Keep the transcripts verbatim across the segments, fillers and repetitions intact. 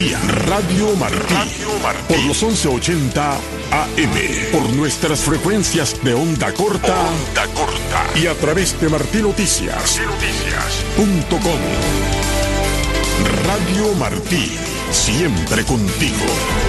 Radio Martí, Radio Martí, por los once ochenta A M, por nuestras frecuencias de onda corta, onda corta y a través de martí noticias punto com. Radio Martí, siempre contigo.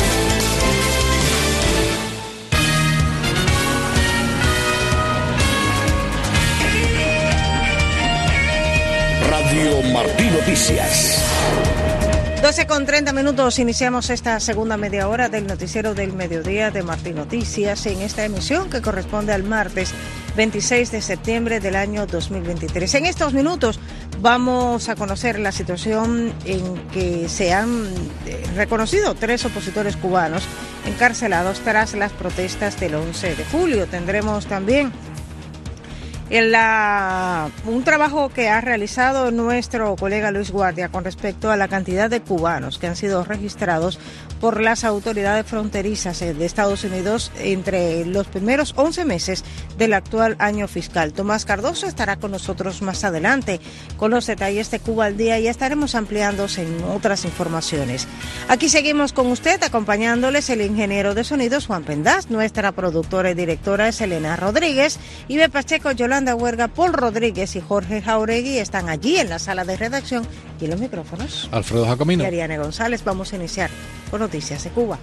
Radio Martí Noticias. doce con treinta minutos, iniciamos esta segunda media hora del noticiero del mediodía de Martí Noticias en esta emisión que corresponde al martes veintiséis de septiembre del año dos mil veintitrés. En estos minutos vamos a conocer la situación en que se han reconocido tres opositores cubanos encarcelados tras las protestas del once de julio. Tendremos también En la, un trabajo que ha realizado nuestro colega Luis Guardia con respecto a la cantidad de cubanos que han sido registrados por las autoridades fronterizas de Estados Unidos entre los primeros once meses del actual año fiscal. Tomás Cardoso estará con nosotros más adelante con los detalles de Cuba al día y estaremos ampliándose en otras informaciones. Aquí seguimos con usted, acompañándoles el ingeniero de sonidos Juan Pendaz, nuestra productora y directora es Elena Rodríguez, Ibe Pacheco, Yolanda Huerga, Paul Rodríguez y Jorge Jauregui están allí en la sala de redacción y en los micrófonos Alfredo Jacomino y Ariane González. Vamos a iniciar con noticias de Cuba.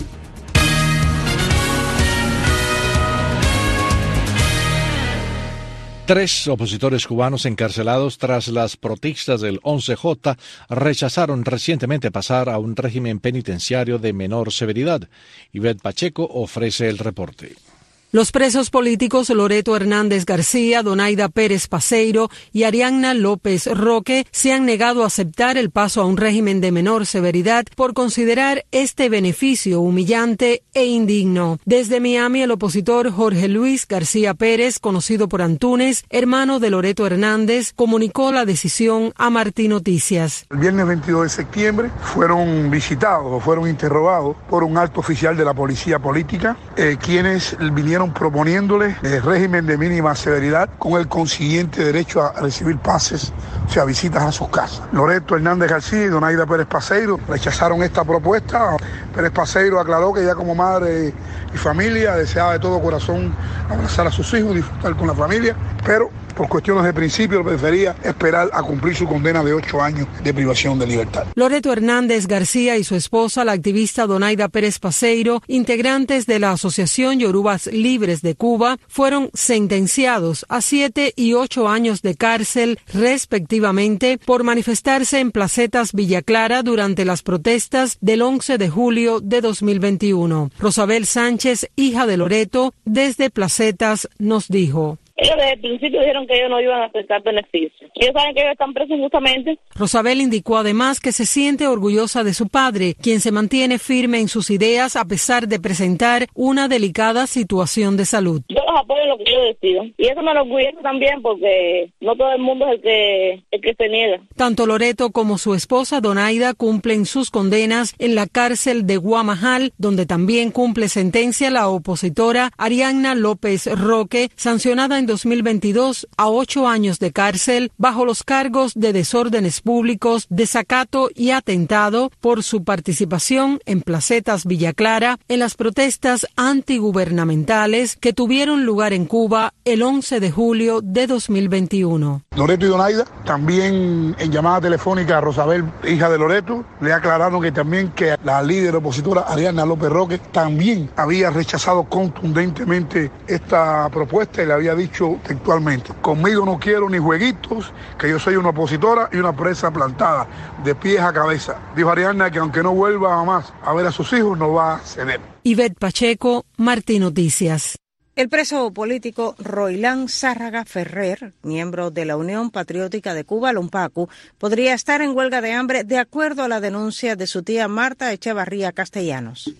Tres opositores cubanos encarcelados tras las protestas del once J rechazaron recientemente pasar a un régimen penitenciario de menor severidad. Ivette Pacheco ofrece el reporte. Los presos políticos Loreto Hernández García, Donaida Pérez Paseiro y Arianna López Roque se han negado a aceptar el paso a un régimen de menor severidad por considerar este beneficio humillante e indigno. Desde Miami, el opositor Jorge Luis García Pérez, conocido por Antunes, hermano de Loreto Hernández, comunicó la decisión a Martí Noticias. El viernes veintidós de septiembre fueron visitados o fueron interrogados por un alto oficial de la policía política, eh, quienes vinieron proponiéndole el régimen de mínima severidad con el consiguiente derecho a recibir pases, o sea, visitas a sus casas. Loreto Hernández García y Donaida Pérez Paseiro rechazaron esta propuesta. Pérez Paseiro aclaró que ella como madre y familia deseaba de todo corazón abrazar a sus hijos, disfrutar con la familia, pero por cuestiones de principio prefería esperar a cumplir su condena de ocho años de privación de libertad. Loreto Hernández García y su esposa, la activista Donaida Pérez Paseiro, integrantes de la Asociación Yorubas Libres de Cuba, fueron sentenciados a siete y ocho años de cárcel, respectivamente, por manifestarse en Placetas Villa Clara durante las protestas del once de julio de dos mil veintiuno. Rosabel Sánchez, hija de Loreto, desde Placetas, nos dijo: ellos desde el principio dijeron que ellos no iban a aceptar beneficios. Ellos saben que ellos están presos injustamente. Rosabel indicó además que se siente orgullosa de su padre, quien se mantiene firme en sus ideas a pesar de presentar una delicada situación de salud. Yo los apoyo en lo que yo decido. Y eso me enorgullece también porque no todo el mundo es el que, el que se niega. Tanto Loreto como su esposa Donaida cumplen sus condenas en la cárcel de Guamajal, donde también cumple sentencia la opositora Arianna López Roque, sancionada en dos mil veintidós a ocho años de cárcel bajo los cargos de desórdenes públicos, desacato y atentado por su participación en Placetas Villa Clara en las protestas antigubernamentales que tuvieron lugar en Cuba el once de julio de dos mil veintiuno. Loreto y Donaida, también en llamada telefónica a Rosabel, hija de Loreto, le aclararon que también que la líder opositora Arianna López Roque también había rechazado contundentemente esta propuesta y le había dicho textualmente: conmigo no quiero ni jueguitos, que yo soy una opositora y una presa plantada de pies a cabeza. Dijo Arianna que aunque no vuelva más a ver a sus hijos, no va a ceder. Ivette Pacheco, Martí Noticias. El preso político Roilán Zárraga Ferrer, miembro de la Unión Patriótica de Cuba, la UNPACU, podría estar en huelga de hambre de acuerdo a la denuncia de su tía Marta Echevarría Castellanos.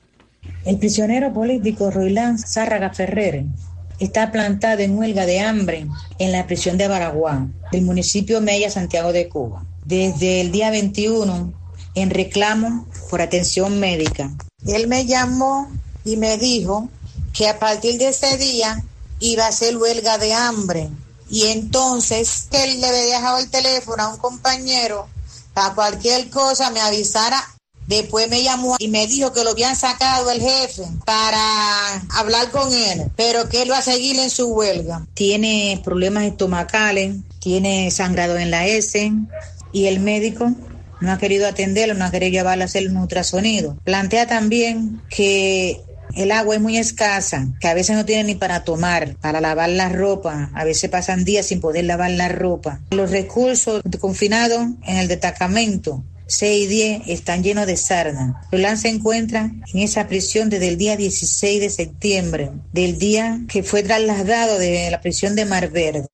El prisionero político Roilán Zárraga Ferrer está plantado en huelga de hambre en la prisión de Baraguán, del municipio Mella, Santiago de Cuba, desde el día veintiuno, en reclamo por atención médica. Él me llamó y me dijo que a partir de ese día iba a hacer huelga de hambre, y entonces que él le había dejado el teléfono a un compañero para cualquier cosa me avisara Después me llamó y me dijo que lo habían sacado el jefe para hablar con él, pero que él va a seguir en su huelga. Tiene problemas estomacales, tiene sangrado en la S y el médico no ha querido atenderlo, no ha querido llevarlo a hacer un ultrasonido. Plantea también que el agua es muy escasa, que a veces no tiene ni para tomar, para lavar la ropa, a veces pasan días sin poder lavar la ropa. Los recursos confinados en el destacamento seis y diez están llenos de sarna. Roland se encuentra en esa prisión desde el día dieciséis de septiembre, del día que fue trasladado de la prisión de Mar Verde.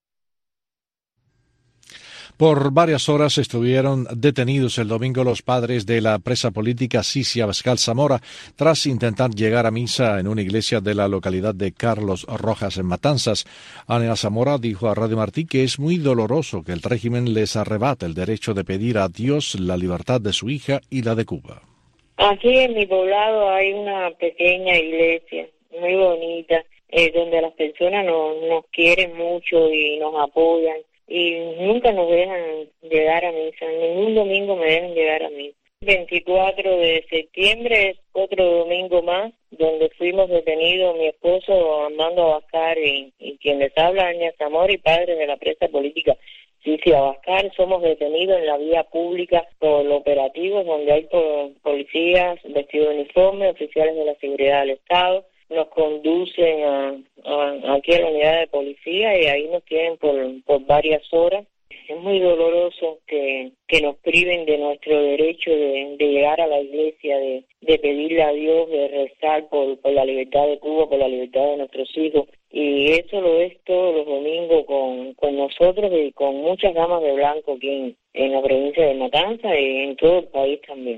Por varias horas estuvieron detenidos el domingo los padres de la presa política Sisi Abascal Zamora tras intentar llegar a misa en una iglesia de la localidad de Carlos Rojas en Matanzas. Ana Zamora dijo a Radio Martí que es muy doloroso que el régimen les arrebate el derecho de pedir a Dios la libertad de su hija y la de Cuba. Aquí en mi poblado hay una pequeña iglesia muy bonita, eh, donde las personas nos, nos quieren mucho y nos apoyan. Y nunca nos dejan llegar a misa, ningún domingo me dejan llegar a misa. veinticuatro de septiembre es otro domingo más, donde fuimos detenidos mi esposo Armando Abascal y, y quien les habla, Ana Zamora, y padres de la presa política Sisi Abascal. Somos detenidos en la vía pública por operativos donde hay policías vestidos de uniforme, oficiales de la seguridad del Estado. Nos conducen a, a, aquí a la unidad de policía y ahí nos tienen por, por varias horas. Es muy doloroso que, que nos priven de nuestro derecho de, de llegar a la iglesia, de, de pedirle a Dios, de rezar por, por la libertad de Cuba, por la libertad de nuestros hijos. Y eso lo es todos los domingos con, con nosotros y con muchas damas de blanco aquí en, en la provincia de Matanzas y en todo el país también.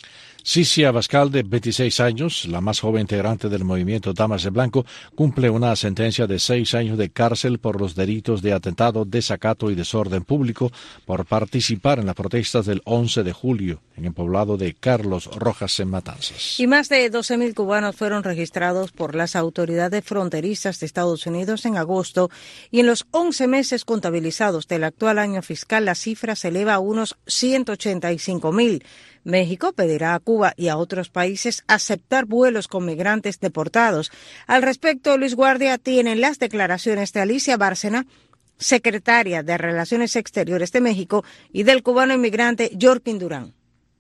Sisi Abascal, de veintiséis años, la más joven integrante del movimiento Damas de Blanco, cumple una sentencia de seis años de cárcel por los delitos de atentado, desacato y desorden público por participar en las protestas del once de julio en el poblado de Carlos Rojas en Matanzas. Y más de doce mil cubanos fueron registrados por las autoridades fronterizas de Estados Unidos en agosto y en los once meses contabilizados del actual año fiscal la cifra se eleva a unos ciento ochenta y cinco mil. México pedirá a Cuba y a otros países aceptar vuelos con migrantes deportados. Al respecto, Luis Guardia tiene las declaraciones de Alicia Bárcena, secretaria de Relaciones Exteriores de México, y del cubano inmigrante Yorkin Durán.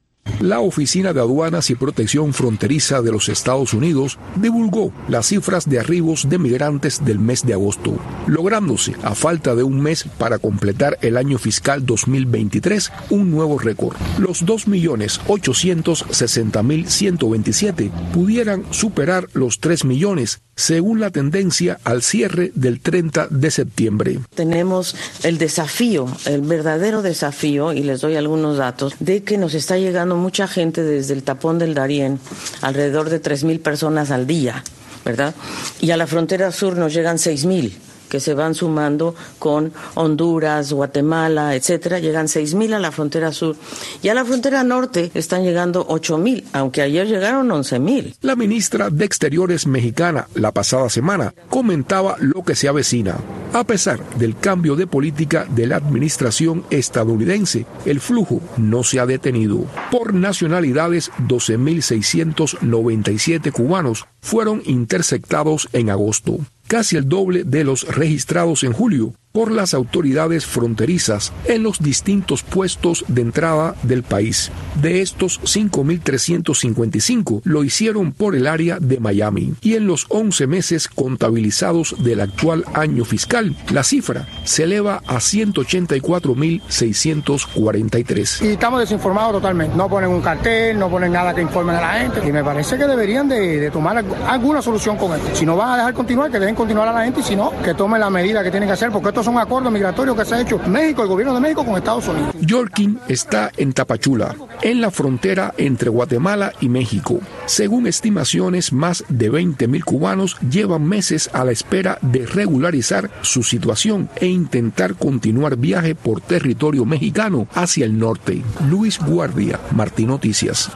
La Oficina de Aduanas y Protección Fronteriza de los Estados Unidos divulgó las cifras de arribos de migrantes del mes de agosto, lográndose, a falta de un mes para completar el año fiscal dos mil veintitrés, un nuevo récord. Los dos millones ochocientos sesenta mil ciento veintisiete pudieran superar los tres millones, según la tendencia al cierre del treinta de septiembre. Tenemos el desafío, el verdadero desafío, y les doy algunos datos, de que nos está llegando mucha gente desde el tapón del Darién, alrededor de tres mil personas al día, ¿verdad? Y a la frontera sur nos llegan seis mil, que se van sumando con Honduras, Guatemala, etcétera. Llegan seis mil a la frontera sur. Y a la frontera norte están llegando ocho mil, aunque ayer llegaron once mil. La ministra de Exteriores mexicana, la pasada semana, comentaba lo que se avecina. A pesar del cambio de política de la administración estadounidense, el flujo no se ha detenido. Por nacionalidades, doce mil seiscientos noventa y siete cubanos fueron interceptados en agosto, casi el doble de los registrados en julio por las autoridades fronterizas en los distintos puestos de entrada del país. De estos, cinco mil trescientos cincuenta y cinco lo hicieron por el área de Miami. Y en los once meses contabilizados del actual año fiscal, la cifra se eleva a ciento ochenta y cuatro mil seiscientos cuarenta y tres. Y estamos desinformados totalmente. No ponen un cartel, no ponen nada que informen a la gente. Y me parece que deberían de, de tomar alguna solución con esto. Si no van a dejar continuar, que dejen continuar a la gente, y si no, que tomen la medida que tienen que hacer, porque esto son acuerdos migratorios que se ha hecho México, el gobierno de México, con Estados Unidos. Yorkin está en Tapachula, en la frontera entre Guatemala y México. Según estimaciones, más de veinte mil cubanos llevan meses a la espera de regularizar su situación e intentar continuar viaje por territorio mexicano hacia el norte. Luis Guardia, Martín Noticias.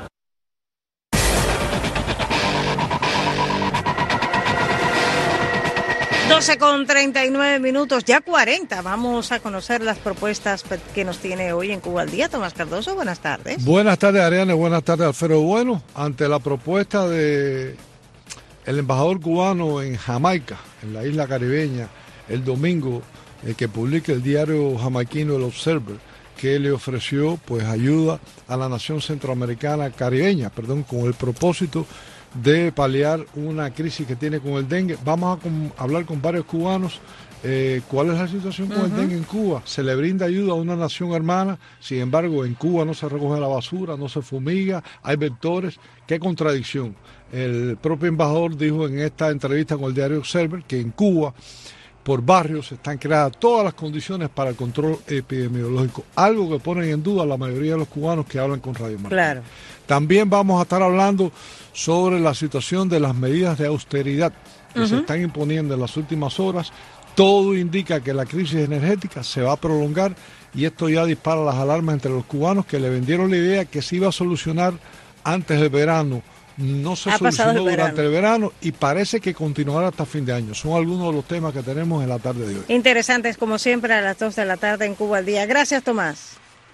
doce con treinta y nueve minutos, ya cuarenta. Vamos a conocer las propuestas que nos tiene hoy en Cuba al Día. Tomás Cardoso, buenas tardes. Buenas tardes, Ariane. Buenas tardes, Alfredo. Bueno, ante la propuesta de el embajador cubano en Jamaica, en la isla caribeña, el domingo, el que publica el diario jamaiquino El Observer, que le ofreció pues ayuda a la nación centroamericana caribeña, perdón, con el propósito de paliar una crisis que tiene con el dengue. Vamos a con, hablar con varios cubanos. Eh, ¿Cuál es la situación con uh-huh. el dengue en Cuba? Se le brinda ayuda a una nación hermana, sin embargo en Cuba no se recoge la basura, no se fumiga, hay vectores. ¡Qué contradicción! El propio embajador dijo en esta entrevista con el diario Observer que en Cuba por barrios están creadas todas las condiciones para el control epidemiológico, algo que ponen en duda la mayoría de los cubanos que hablan con Radio Martín. Claro. También vamos a estar hablando sobre la situación de las medidas de austeridad que uh-huh. se están imponiendo en las últimas horas. Todo indica que la crisis energética se va a prolongar y esto ya dispara las alarmas entre los cubanos que le vendieron la idea que se iba a solucionar antes del verano. No se ha solucionó el durante el verano y parece que continuará hasta fin de año. Son algunos de los temas que tenemos en la tarde de hoy. Interesantes como siempre a las dos de la tarde en Cuba al Día. Gracias, Tomás.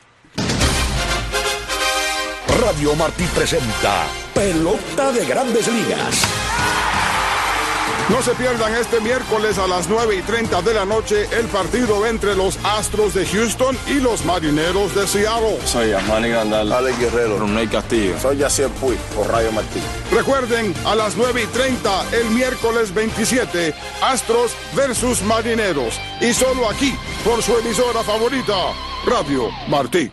Radio Martí presenta Pelota de Grandes Ligas. No se pierdan este miércoles a las nueve y treinta de la noche el partido entre los Astros de Houston y los Marineros de Seattle. Soy Yasmani Grandal, Alex Guerrero, Ronald Castillo. Soy Yacier Puig, por Radio Martí. Recuerden, a las nueve y treinta el miércoles veintisiete, Astros versus Marineros. Y solo aquí, por su emisora favorita, Radio Martí.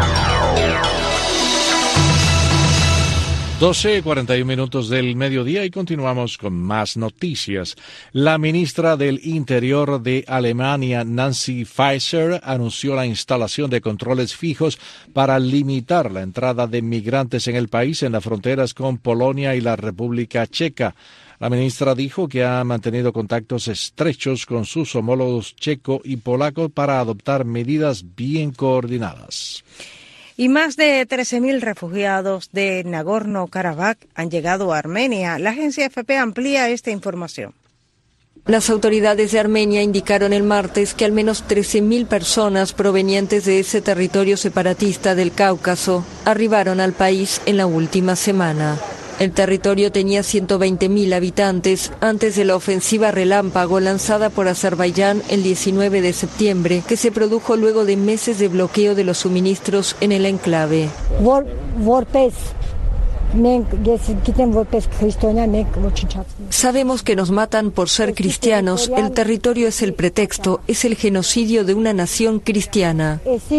doce cuarenta y un minutos del mediodía y continuamos con más noticias. La ministra del Interior de Alemania, Nancy Faeser, anunció la instalación de controles fijos para limitar la entrada de migrantes en el país en las fronteras con Polonia y la República Checa. La ministra dijo que ha mantenido contactos estrechos con sus homólogos checo y polaco para adoptar medidas bien coordinadas. Y más de trece mil refugiados de Nagorno-Karabaj han llegado a Armenia. La agencia F P amplía esta información. Las autoridades de Armenia indicaron el martes que al menos trece mil personas provenientes de ese territorio separatista del Cáucaso arribaron al país en la última semana. El territorio tenía ciento veinte mil habitantes antes de la ofensiva relámpago lanzada por Azerbaiyán el diecinueve de septiembre, que se produjo luego de meses de bloqueo de los suministros en el enclave. Sabemos que nos matan por ser cristianos. El territorio es el pretexto, es el genocidio de una nación cristiana.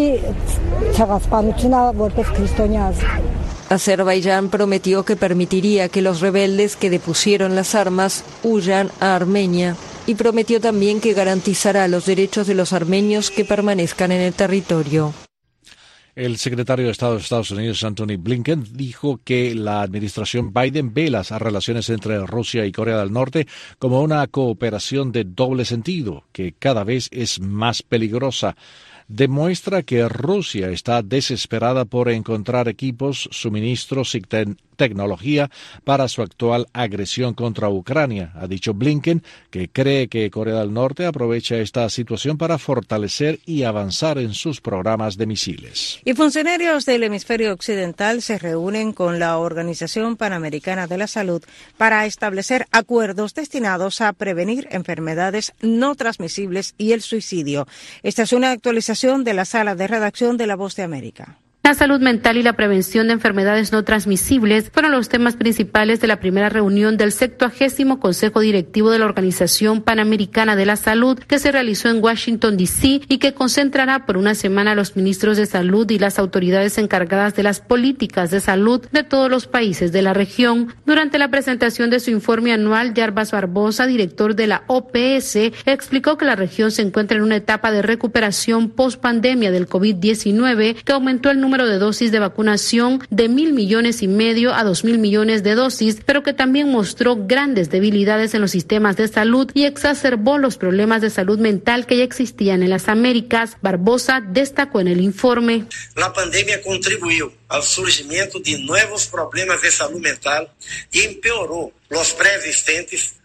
Azerbaiyán prometió que permitiría que los rebeldes que depusieron las armas huyan a Armenia y prometió también que garantizará los derechos de los armenios que permanezcan en el territorio. El secretario de Estado de Estados Unidos, Anthony Blinken, dijo que la administración Biden ve las relaciones entre Rusia y Corea del Norte como una cooperación de doble sentido, que cada vez es más peligrosa. Demuestra que Rusia está desesperada por encontrar equipos, suministros y te- tecnología para su actual agresión contra Ucrania. Ha dicho Blinken que cree que Corea del Norte aprovecha esta situación para fortalecer y avanzar en sus programas de misiles. Y funcionarios del hemisferio occidental se reúnen con la Organización Panamericana de la Salud para establecer acuerdos destinados a prevenir enfermedades no transmisibles y el suicidio. Esta es una actualización de la sala de redacción de La Voz de América. La salud mental y la prevención de enfermedades no transmisibles fueron los temas principales de la primera reunión del sextuagésimo Consejo Directivo de la Organización Panamericana de la Salud, que se realizó en Washington, D C y que concentrará por una semana a los ministros de salud y las autoridades encargadas de las políticas de salud de todos los países de la región. Durante la presentación de su informe anual, Jarbas Barbosa, director de la O P S, explicó que la región se encuentra en una etapa de recuperación post-pandemia del COVID diecinueve que aumentó el número de dosis de vacunación de mil millones y medio a dos mil millones de dosis, pero que también mostró grandes debilidades en los sistemas de salud y exacerbó los problemas de salud mental que ya existían en las Américas. Barbosa destacó en el informe: la pandemia contribuyó al surgimiento de nuevos problemas de salud mental y empeoró los preexistentes,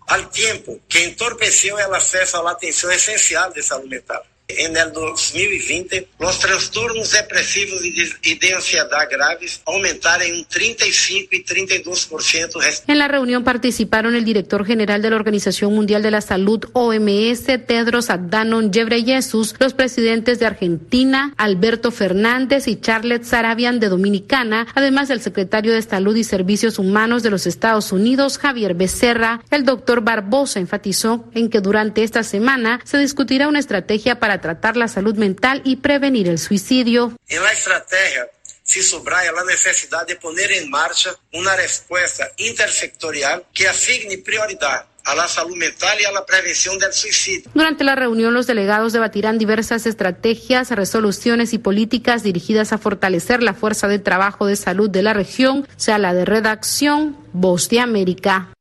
al tiempo que entorpeció el acceso a la atención esencial de salud mental. En el dos mil veinte, los trastornos depresivos y de ansiedad graves aumentaron en un treinta y cinco y treinta y dos por ciento. En la reunión participaron el director general de la Organización Mundial de la Salud, O M S, Tedros Adhanom Ghebreyesus, los presidentes de Argentina, Alberto Fernández, y Charles Sarabian de Dominicana, además del secretario de Salud y Servicios Humanos de los Estados Unidos, Javier Becerra. El doctor Barbosa enfatizó en que durante esta semana se discutirá una estrategia para tratar la salud mental y prevenir el suicidio. En la estrategia se subraya la necesidad de poner en marcha una respuesta intersectorial que asigne prioridad a la salud mental y a la prevención del suicidio. Durante la reunión, los delegados debatirán diversas estrategias, resoluciones y políticas dirigidas a fortalecer la fuerza de trabajo de salud de la región, sea la de redacción Voz de América.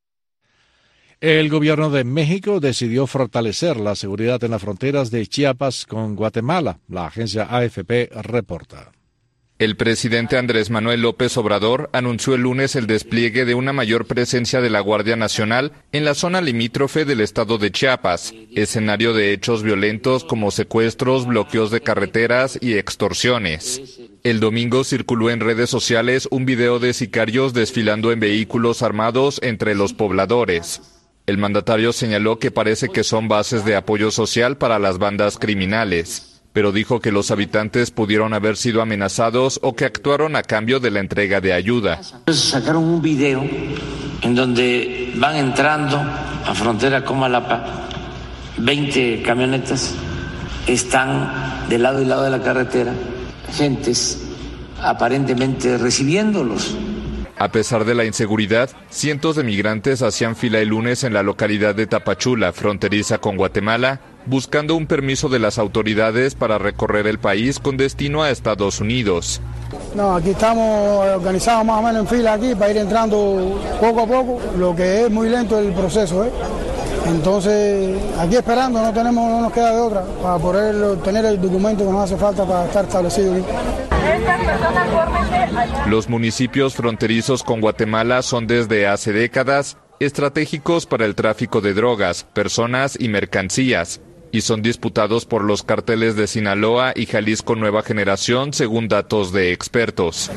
El gobierno de México decidió fortalecer la seguridad en las fronteras de Chiapas con Guatemala. La agencia A F P reporta. El presidente Andrés Manuel López Obrador anunció el lunes el despliegue de una mayor presencia de la Guardia Nacional en la zona limítrofe del estado de Chiapas, escenario de hechos violentos como secuestros, bloqueos de carreteras y extorsiones. El domingo circuló en redes sociales un video de sicarios desfilando en vehículos armados entre los pobladores. El mandatario señaló que parece que son bases de apoyo social para las bandas criminales, pero dijo que los habitantes pudieron haber sido amenazados o que actuaron a cambio de la entrega de ayuda. Sacaron un video en donde van entrando a frontera con Malapa, veinte camionetas, están de lado y lado de la carretera, gentes aparentemente recibiéndolos. A pesar de la inseguridad, cientos de migrantes hacían fila el lunes en la localidad de Tapachula, fronteriza con Guatemala, buscando un permiso de las autoridades para recorrer el país con destino a Estados Unidos. No, aquí estamos organizados más o menos en fila aquí para ir entrando poco a poco, lo que es muy lento el proceso, ¿eh? Entonces, aquí esperando, no tenemos, no nos queda de otra para poder obtener el documento que nos hace falta para estar establecido aquí. Los municipios fronterizos con Guatemala son desde hace décadas estratégicos para el tráfico de drogas, personas y mercancías, y son disputados por los cárteles de Sinaloa y Jalisco Nueva Generación, según datos de expertos.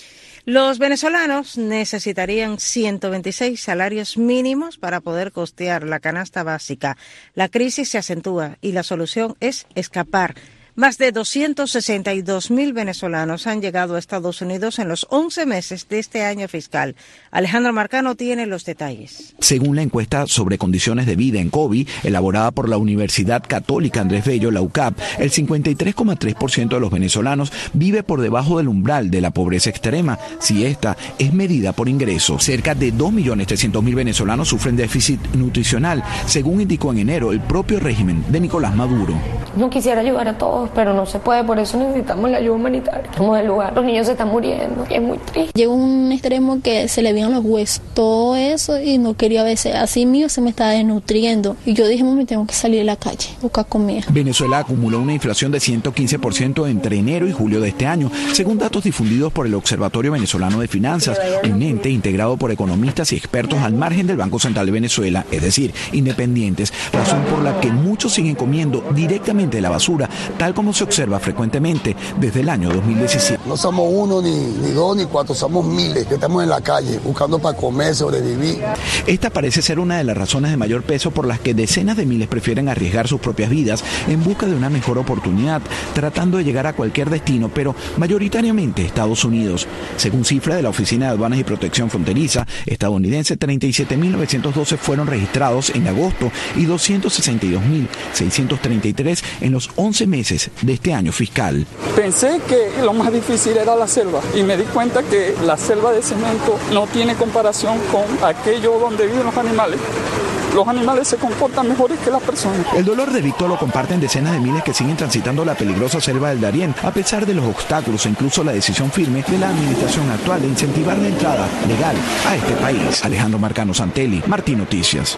Los venezolanos necesitarían ciento veintiséis salarios mínimos para poder costear la canasta básica. La crisis se acentúa y la solución es escapar. Más de doscientos sesenta y dos mil venezolanos han llegado a Estados Unidos en los once meses de este año fiscal. Alejandro Marcano tiene los detalles. Según la encuesta sobre condiciones de vida en COVID, elaborada por la Universidad Católica Andrés Bello, la U C A P, el cincuenta y tres coma tres por ciento de los venezolanos vive por debajo del umbral de la pobreza extrema, si esta es medida por ingresos. Cerca de dos millones trescientos mil venezolanos sufren déficit nutricional, según indicó en enero el propio régimen de Nicolás Maduro. No quisiera ayudar a todos, pero no se puede, por eso necesitamos la ayuda humanitaria. Estamos del lugar, los niños se están muriendo, y es muy triste. Llegó a un extremo que se le veían los huesos, todo eso, y no quería verse así mío, se me estaba desnutriendo. Y yo dije, mami, tengo que salir a la calle, buscar comida. Venezuela acumuló una inflación de ciento quince por ciento entre enero y julio de este año, según datos difundidos por el Observatorio Venezolano de Finanzas, un ente integrado por economistas y expertos al margen del Banco Central de Venezuela, es decir, independientes, razón por la que muchos siguen comiendo directamente de la basura, tal como se observa frecuentemente desde el año dos mil diecisiete. No somos uno, ni, ni dos, ni cuatro, somos miles que estamos en la calle buscando para comer, sobrevivir. Esta parece ser una de las razones de mayor peso por las que decenas de miles prefieren arriesgar sus propias vidas en busca de una mejor oportunidad, tratando de llegar a cualquier destino, pero mayoritariamente Estados Unidos. Según cifra de la Oficina de Aduanas y Protección Fronteriza estadounidense, treinta y siete mil novecientos doce fueron registrados en agosto y doscientos sesenta y dos mil seiscientos treinta y tres en los once meses de este año fiscal. Pensé que lo más difícil era la selva y me di cuenta que la selva de cemento no tiene comparación con aquello donde viven los animales. Los animales se comportan mejores que las personas. El dolor de Víctor lo comparten decenas de miles que siguen transitando la peligrosa selva del Darién, a pesar de los obstáculos e incluso la decisión firme de la administración actual de incentivar la entrada legal a este país. Alejandro Marcano Santelli, Martín Noticias.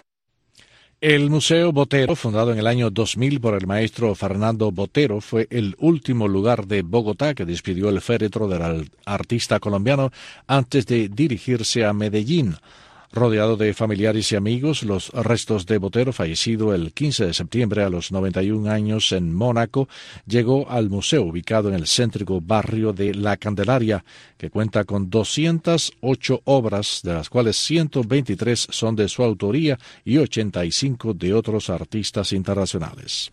El Museo Botero, fundado en el año dos mil por el maestro Fernando Botero, fue el último lugar de Bogotá que despidió el féretro del artista colombiano antes de dirigirse a Medellín. Rodeado de familiares y amigos, los restos de Botero, fallecido el quince de septiembre a los noventa y un años en Mónaco, llegó al museo ubicado en el céntrico barrio de La Candelaria, que cuenta con doscientas ocho obras, de las cuales ciento veintitrés son de su autoría y ochenta y cinco de otros artistas internacionales.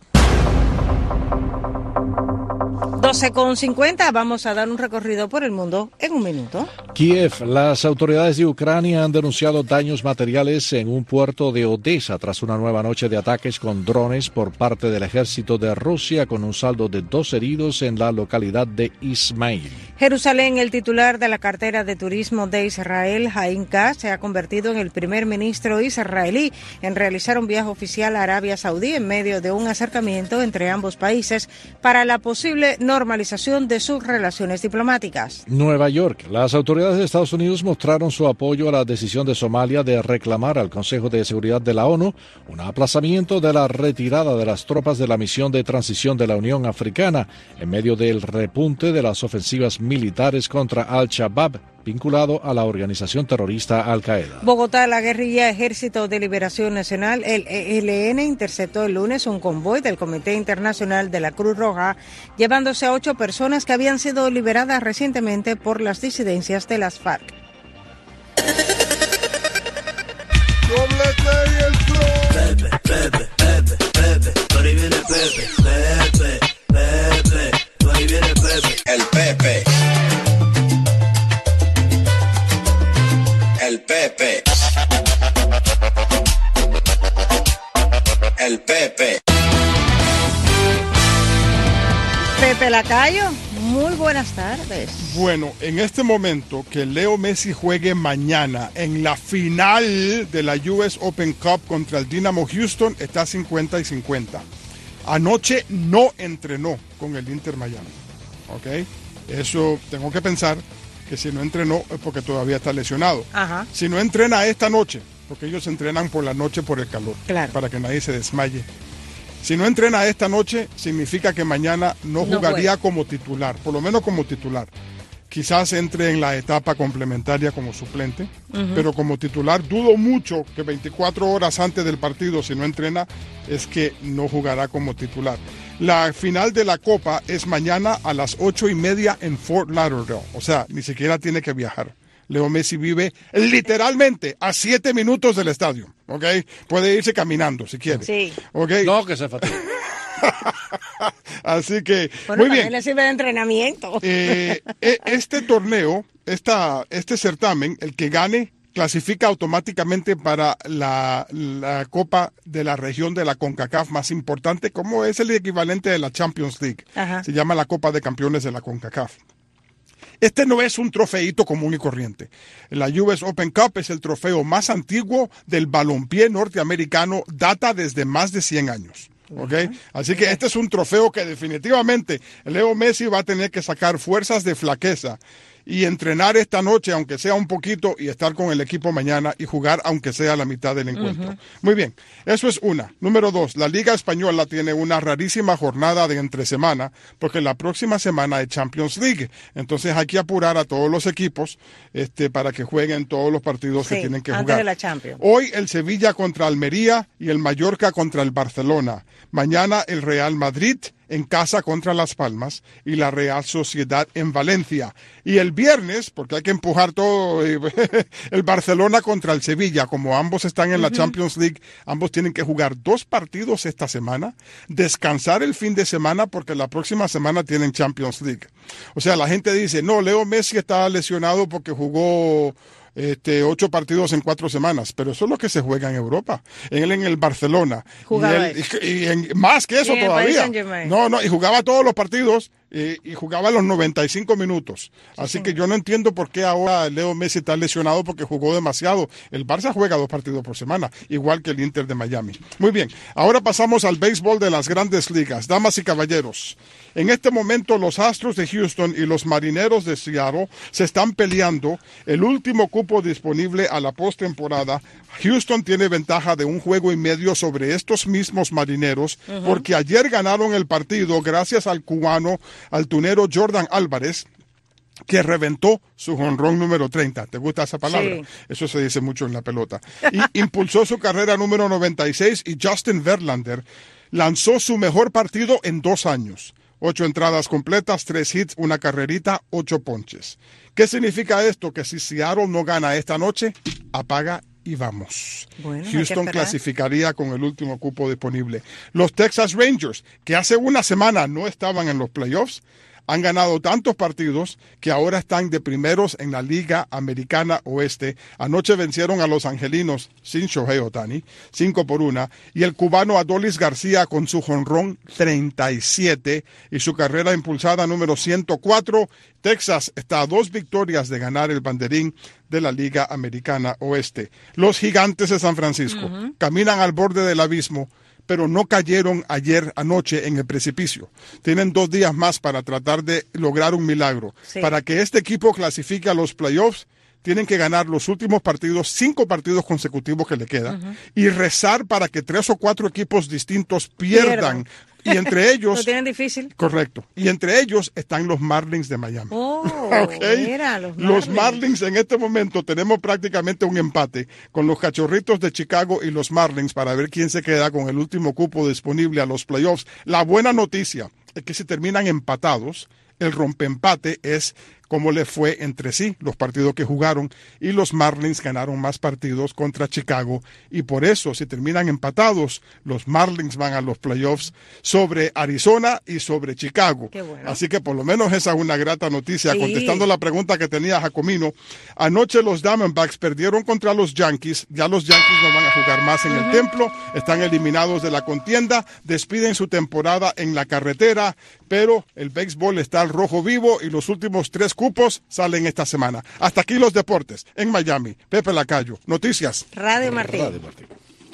doce con cincuenta, vamos a dar un recorrido por el mundo en un minuto. Kiev, las autoridades de Ucrania han denunciado daños materiales en un puerto de Odessa tras una nueva noche de ataques con drones por parte del ejército de Rusia, con un saldo de dos heridos en la localidad de Ismail. Jerusalén, el titular de la cartera de turismo de Israel, Haim Katz, se ha convertido en el primer ministro israelí en realizar un viaje oficial a Arabia Saudí en medio de un acercamiento entre ambos países para la posible normalización de sus relaciones diplomáticas. Nueva York, las autoridades de Estados Unidos mostraron su apoyo a la decisión de Somalia de reclamar al Consejo de Seguridad de la ONU un aplazamiento de la retirada de las tropas de la misión de transición de la Unión Africana en medio del repunte de las ofensivas militares contra Al-Shabaab, vinculado a la organización terrorista Al-Qaeda. Bogotá, la guerrilla Ejército de Liberación Nacional, el E L N, interceptó el lunes un convoy del Comité Internacional de la Cruz Roja, llevándose a ocho personas que habían sido liberadas recientemente por las disidencias de las FARC. Pepe, Pepe, Pepe, Pepe, por ahí viene Pepe, Pepe, Pepe, por ahí viene Pepe, el Pepe. El Pepe. El Pepe. Pepe Lacayo, muy buenas tardes. Bueno, en este momento que Leo Messi juegue mañana en la final de la U S Open Cup contra el Dynamo Houston, está cincuenta y cincuenta. Anoche no entrenó con el Inter Miami, ¿ok? Eso tengo que pensar que si no entrenó es porque todavía está lesionado. Ajá. Si no entrena esta noche, porque ellos entrenan por la noche por el calor, claro, para que nadie se desmaye. Si no entrena esta noche, significa que mañana no jugaría no como titular, por lo menos como titular. Quizás entre en la etapa complementaria como suplente, uh-huh. pero como titular dudo mucho que veinticuatro horas antes del partido, si no entrena, es que no jugará como titular. La final de la Copa es mañana a las ocho y media en Fort Lauderdale, o sea, ni siquiera tiene que viajar. Leo Messi vive literalmente a siete minutos del estadio, ¿ok? Puede irse caminando si quiere. Sí. ¿Okay? No, que se fatigue. Así que, bueno, muy bien. Le sirve de entrenamiento. Eh, este torneo, esta, este certamen, el que gane, clasifica automáticamente para la, la Copa de la región de la CONCACAF más importante, como es el equivalente de la Champions League. Ajá. Se llama la Copa de Campeones de la CONCACAF. Este no es un trofeito común y corriente. La U S Open Cup es el trofeo más antiguo del balompié norteamericano, data desde más de cien años. ¿Okay? Así que este es un trofeo que definitivamente Leo Messi va a tener que sacar fuerzas de flaqueza y entrenar esta noche, aunque sea un poquito, y estar con el equipo mañana y jugar, aunque sea la mitad del encuentro. Uh-huh. Muy bien, eso es una. Número dos, la Liga Española tiene una rarísima jornada de entre semana, porque la próxima semana es Champions League. Entonces hay que apurar a todos los equipos este, para que jueguen todos los partidos sí, que tienen que antes jugar. De la Champions. Hoy el Sevilla contra Almería y el Mallorca contra el Barcelona. Mañana el Real Madrid en casa contra Las Palmas y la Real Sociedad en Valencia. Y el viernes, porque hay que empujar todo, el Barcelona contra el Sevilla. Como ambos están en la uh-huh. Champions League, ambos tienen que jugar dos partidos esta semana, descansar el fin de semana porque la próxima semana tienen Champions League. O sea, la gente dice, no, Leo Messi está lesionado porque jugó Este, ocho partidos en cuatro semanas, pero eso es lo que se juega en Europa. En él en el Barcelona. Jugaba y, él, y, y en, más que eso todavía. No, no, y jugaba todos los partidos y, y jugaba los noventa y cinco minutos. Así sí, que yo no entiendo por qué ahora Leo Messi está lesionado porque jugó demasiado. El Barça juega dos partidos por semana, igual que el Inter de Miami. Muy bien, ahora pasamos al béisbol de las Grandes Ligas. Damas y caballeros, en este momento los Astros de Houston y los Marineros de Seattle se están peleando el último cupo disponible a la postemporada. Houston tiene ventaja de un juego y medio sobre estos mismos Marineros, uh-huh. porque ayer ganaron el partido gracias al cubano altunero Jordan Álvarez, que reventó su jonrón número treinta. ¿Te gusta esa palabra? Sí. Eso se dice mucho en la pelota. Y impulsó su carrera número noventa y seis y Justin Verlander lanzó su mejor partido en dos años. Ocho entradas completas, tres hits, una carrerita, ocho ponches. ¿Qué significa esto? Que si Seattle no gana esta noche, apaga y vamos. Bueno, Houston clasificaría con el último cupo disponible. Los Texas Rangers, que hace una semana no estaban en los playoffs, han ganado tantos partidos que ahora están de primeros en la Liga Americana Oeste. Anoche vencieron a los angelinos sin Shohei Ohtani, cinco por una, y el cubano Adolis García con su jonrón treinta y siete y su carrera impulsada número ciento cuatro. Texas está a dos victorias de ganar el banderín de la Liga Americana Oeste. Los Gigantes de San Francisco uh-huh. caminan al borde del abismo, pero no cayeron ayer anoche en el precipicio. Tienen dos días más para tratar de lograr un milagro. Sí. Para que este equipo clasifique a los playoffs, tienen que ganar los últimos partidos, cinco partidos consecutivos que le quedan, uh-huh. y rezar para que tres o cuatro equipos distintos pierdan. Pierdan. Y entre ellos... Lo tienen difícil. Correcto. Y entre ellos están los Marlins de Miami. Oh, ¿Okay? mira, los Marlins. Los Marlins en este momento tenemos prácticamente un empate con los Cachorritos de Chicago y los Marlins para ver quién se queda con el último cupo disponible a los playoffs. La buena noticia es que si terminan empatados, el rompeempate es cómo le fue entre sí los partidos que jugaron, y los Marlins ganaron más partidos contra Chicago, y por eso si terminan empatados los Marlins van a los playoffs sobre Arizona y sobre Chicago. Qué bueno. Así que por lo menos esa es una grata noticia. Sí. Contestando la pregunta que tenía Jacomino, anoche los Diamondbacks perdieron contra los Yankees. Ya los Yankees no van a jugar más en uh-huh. el Templo, están eliminados de la contienda, despiden su temporada en la carretera, pero el béisbol está al rojo vivo y los últimos tres cupos salen esta semana. Hasta aquí los deportes en Miami. Pepe Lacayo, Noticias Radio Martín. Radio Martín.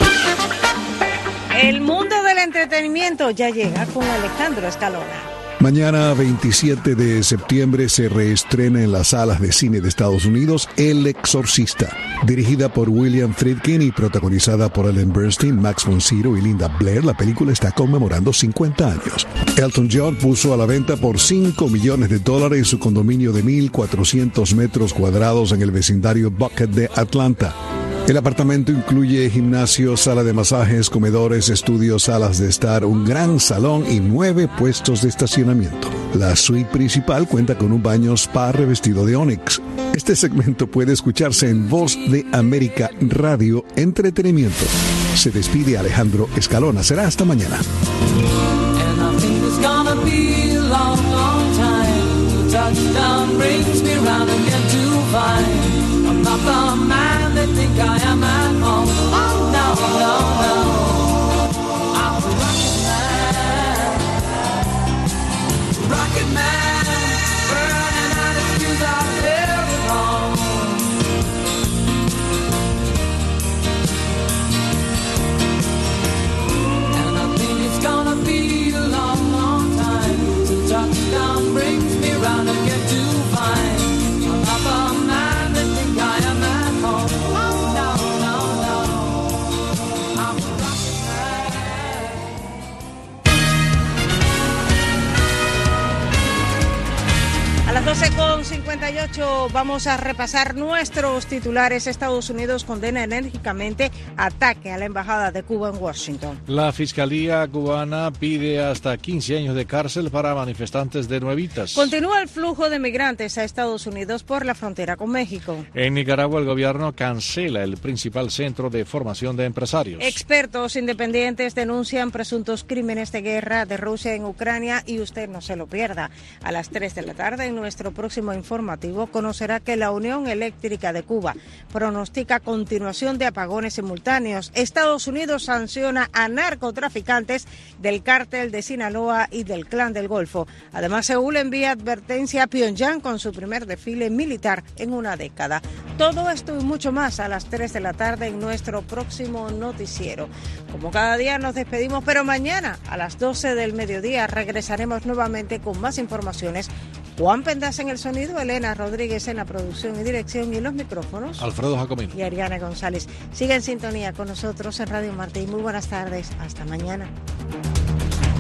El mundo del entretenimiento ya llega con Alejandro Escalona. Mañana veintisiete de septiembre se reestrena en las salas de cine de Estados Unidos El Exorcista. Dirigida por William Friedkin y protagonizada por Ellen Bernstein, Max von Sydow y Linda Blair, la película está conmemorando cincuenta años. Elton John puso a la venta por cinco millones de dólares su condominio de mil cuatrocientos metros cuadrados en el vecindario Buckhead de Atlanta. El apartamento incluye gimnasio, sala de masajes, comedores, estudios, salas de estar, un gran salón y nueve puestos de estacionamiento. La suite principal cuenta con un baño spa revestido de ónix. Este segmento puede escucharse en Voz de América Radio Entretenimiento. Se despide Alejandro Escalona. Será hasta mañana. I'm not the man they think I am at home. Oh, no, no, no. I'm a rocket man. Rocket man. Burning out his fuse out there at home. And I think it's gonna be a long, long time till touchdown brings me round again to find I'm not the man. A las doce con cincuenta y ocho vamos a repasar nuestros titulares. Estados Unidos condena enérgicamente ataque a la Embajada de Cuba en Washington. La Fiscalía cubana pide hasta quince años de cárcel para manifestantes de Nuevitas. Continúa el flujo de migrantes a Estados Unidos por la frontera con México. En Nicaragua el gobierno cancela el principal centro de formación de empresarios. Expertos independientes denuncian presuntos crímenes de guerra de Rusia en Ucrania y usted no se lo pierda. A las tres de la tarde en nuestro próximo informativo conocerá que la Unión Eléctrica de Cuba pronostica continuación de apagones simultáneos. Estados Unidos sanciona a narcotraficantes del cártel de Sinaloa y del Clan del Golfo. Además, Seúl envía advertencia a Pyongyang con su primer desfile militar en una década. Todo esto y mucho más a las tres de la tarde en nuestro próximo noticiero. Como cada día nos despedimos, pero mañana a las doce del mediodía regresaremos nuevamente con más informaciones. Juan Pendas en el sonido, Elena Rodríguez en la producción y dirección, y en los micrófonos Alfredo Jacomino y Ariana González. Sigue en sintonía con nosotros en Radio Martín. Muy buenas tardes, hasta mañana.